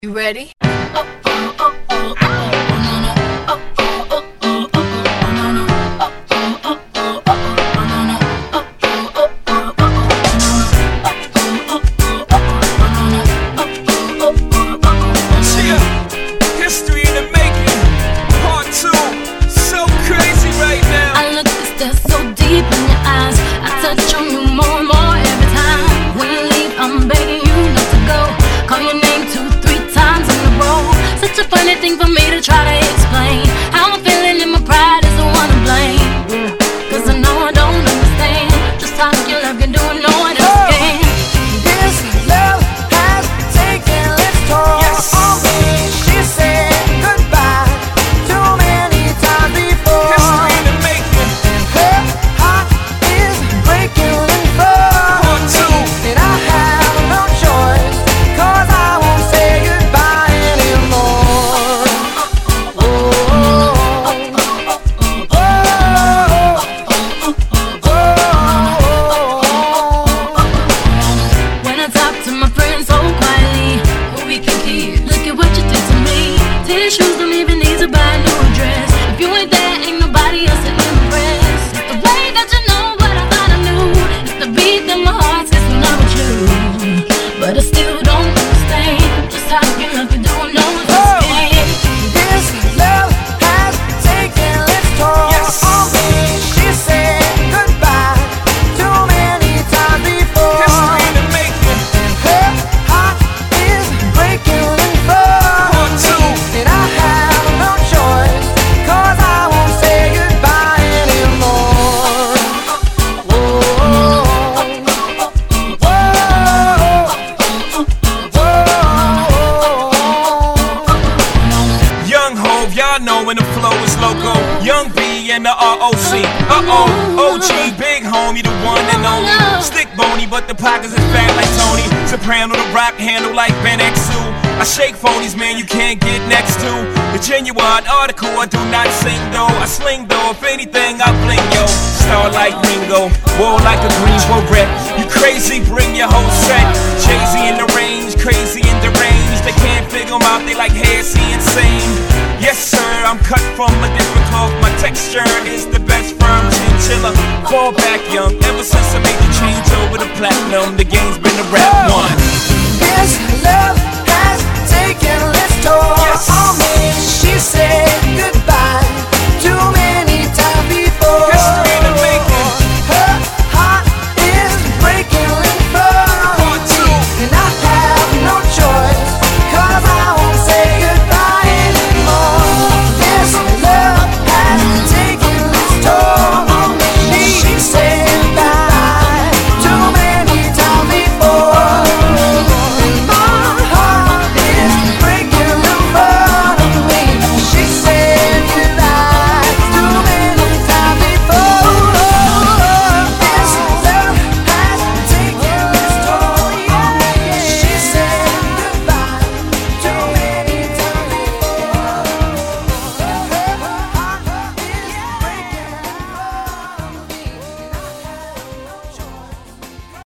You ready? History in the making, part 2. So crazy right now. I look at this so deep in your eyes. I touch on you more and more every time. When you leave, I'm begging you not to go. Call your name 2-3 times in a row. Such a funny thing for me to try to explain. How I'm feeling and my pride is the one to blame. Cause I know I don't understand just how your love can do it, no one else can. This love has taken its toll on me. She said goodbye too many times before. History in the making, Her heart is breaking in four. part 2. And I have no choice, cause I won't say goodbye anymore. Oh, oh, When I talk to my friends so quietly, who we think he is? Look at what you did to me. Tissues don't even need to buy a new dress. If you ain't there, ain't nobody else to impress. It's the way that you know what I thought I knew. It's the beat that my heart says when I'm with you. But I still don't understand just how you love can do it, no one else can. this love has taken its toll on me. She said goodbye too many times before. History in the making, Her heart is breaking in four. part 2. And I have no choice, cause I won't say goodbye anymore. Oh, oh, oh. Young Hov, y'all know when the flow is loco. Young B and the ROC. OG, big homie, the one and only. Stick bony, but the pockets is fat like Tony. Soprano, the rock handle like Ben X2. I shake phonies, man, you can't get next to. The genuine article, I do not sing though. I sling though, if anything, I bling yo. Star like Ringo, war like a Greensboro rep. You crazy, bring your whole set. Jay-Z in the range, crazy in the range. They can't figure 'em out, they like, hey, is he insane? Yes sir, I'm cut from a different cloth. My texture is the best firm chinchilla. Fall back young, ever since I made the change over to platinum. The game's been a rap one. This